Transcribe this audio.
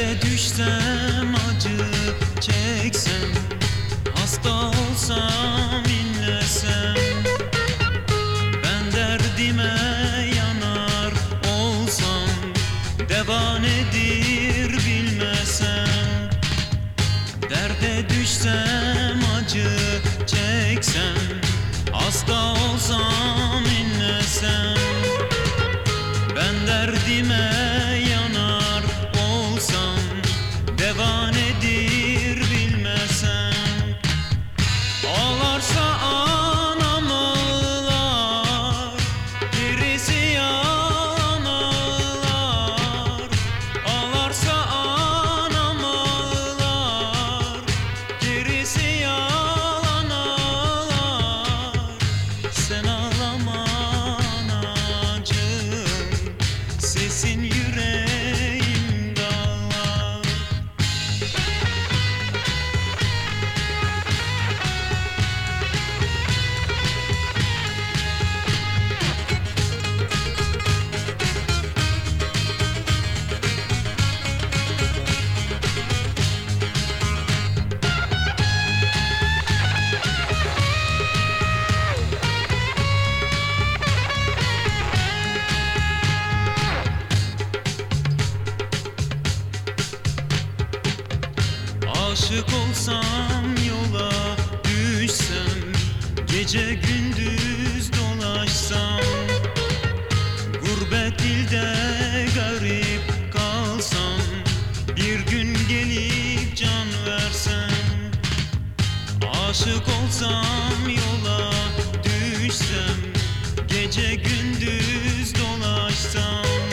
Derde düşsem, acı çeksem, hasta olsam, inlesem, ben derdime yanar olsam, deva nedir bilmesem. Derde düşsem, acı çeksem, hasta olsam, inlesem, ben derdime yanar olsam, deva nedir bilmesem. Ağlarsa anam ağlar, gerisi yalan ağlar. Ağlarsa anam ağlar, gerisi yalan ağlar. Sen ağlama anacığım, sesin yüreğimde ağlar. Aşık olsam, yola düşsem, gece gündüz dolaşsam, gurbet ilde garip kalsam, bir gün gelip can versem. Aşık olsam, yola düşsem, gece gündüz dolaşsam,